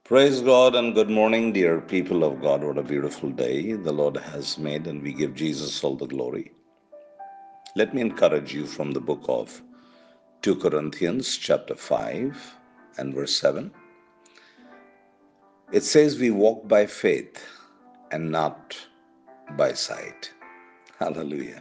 Praise God and good morning, dear people of God. What a beautiful day the Lord has made, and we give Jesus all the glory. Let me encourage you from the book of 2 Corinthians, chapter 5 and verse 7. It says, we walk by faith and not by sight. Hallelujah.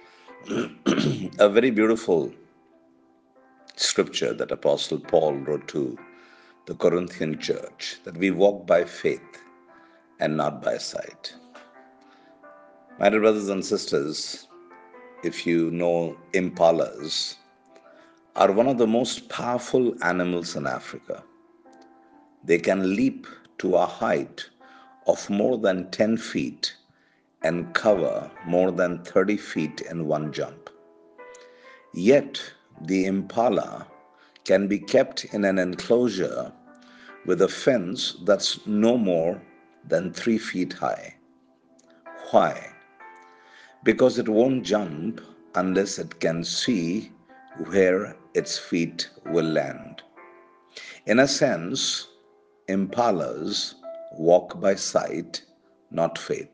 A very beautiful scripture that Apostle Paul wrote to the Corinthian church, that we walk by faith and not by sight. My dear brothers and sisters, if you know impalas, are one of the most powerful animals in Africa. They can leap to a height of more than 10 feet and cover more than 30 feet in one jump. Yet, the impala can be kept in an enclosure with a fence that's no more than 3 feet high. Why? Because it won't jump unless it can see where its feet will land. In a sense, impalas walk by sight, not faith.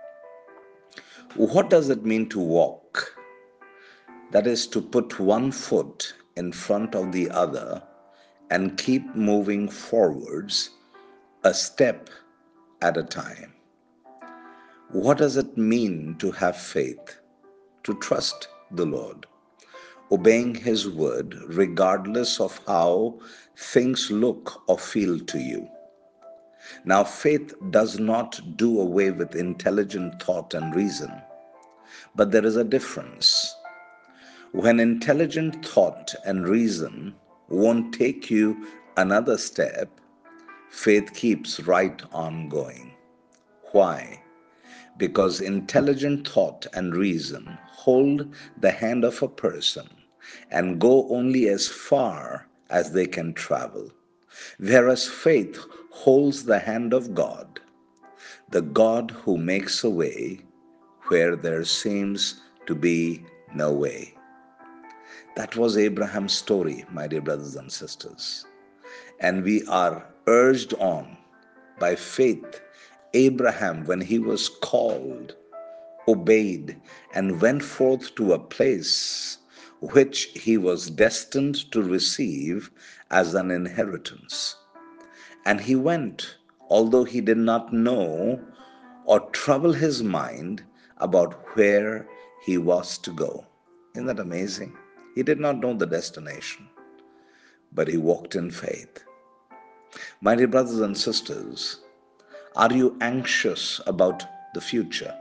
What does it mean to walk? That is to put one foot in front of the other and keep moving forwards a step at a time. What does it mean to have faith? To trust the Lord, obeying His word regardless of how things look or feel to you. Now, faith does not do away with intelligent thought and reason, but there is a difference. When intelligent thought and reason won't take you another step, faith keeps right on going. Why? Because intelligent thought and reason hold the hand of a person and go only as far as they can travel, whereas faith holds the hand of God, the God who makes a way where there seems to be no way. That was Abraham's story, my dear brothers and sisters. And we are urged on by faith. Abraham, when he was called, obeyed and went forth to a place which he was destined to receive as an inheritance. And he went, although he did not know or trouble his mind about where he was to go. Isn't that amazing? He did not know the destination, but he walked in faith. My dear brothers and sisters, are you anxious about the future?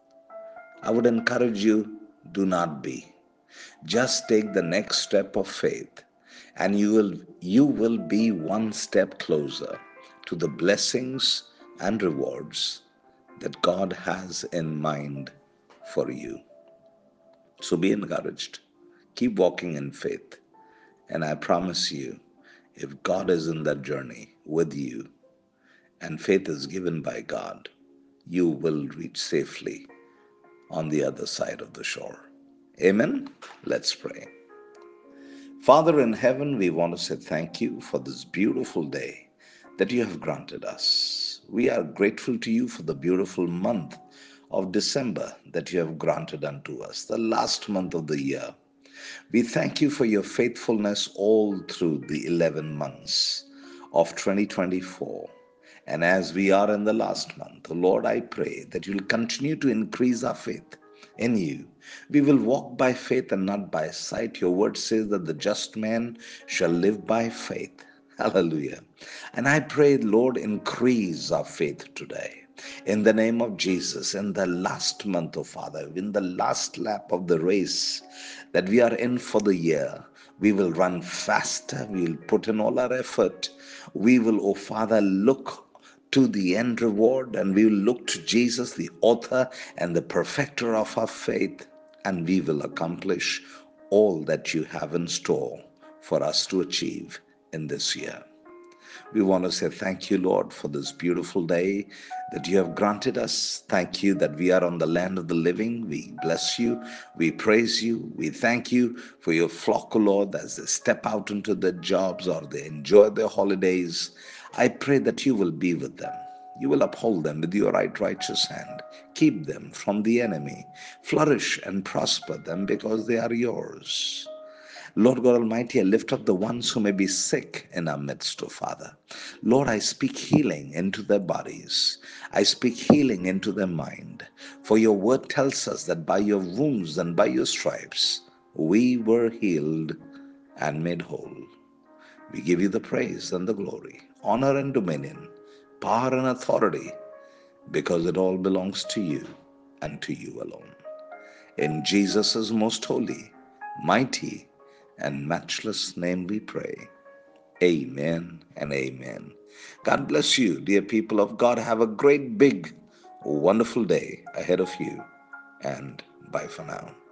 I would encourage you, do not be. Just take the next step of faith, and you will be one step closer to the blessings and rewards that God has in mind for you. So be encouraged. Keep walking in faith. And I promise you, if God is in that journey with you and faith is given by God, you will reach safely on the other side of the shore. Amen. Let's pray. Father in heaven, we want to say thank you for this beautiful day that you have granted us. We are grateful to you for the beautiful month of December that you have granted unto us, the last month of the year. We thank you for your faithfulness all through the 11 months of 2024. And as we are in the last month, Lord, I pray that you'll continue to increase our faith in you. We will walk by faith and not by sight. Your word says that the just man shall live by faith. Hallelujah. And I pray, Lord, increase our faith today. In the name of Jesus, in the last month, oh Father, in the last lap of the race that we are in for the year, we will run faster. We will put in all our effort. We will, oh Father, look to the end reward, and we will look to Jesus, the author and the perfecter of our faith, and we will accomplish all that you have in store for us to achieve in this year. We want to say thank you, Lord, for this beautiful day that you have granted us. Thank you that we are on the land of the living. We bless you. We praise you. We thank you for your flock, O Lord, as they step out into their jobs or they enjoy their holidays. I pray that you will be with them. You will uphold them with your right righteous hand. Keep them from the enemy. Flourish and prosper them because they are yours. Lord God Almighty, I lift up the ones who may be sick in our midst, O Father. Lord, I speak healing into their bodies. I speak healing into their mind. For your word tells us that by your wounds and by your stripes, we were healed and made whole. We give you the praise and the glory, honor and dominion, power and authority, because it all belongs to you and to you alone. In Jesus' most holy, mighty, and matchless name we pray. Amen and amen. God bless you, dear people of God. Have a great, big, wonderful day ahead of you. And bye for now.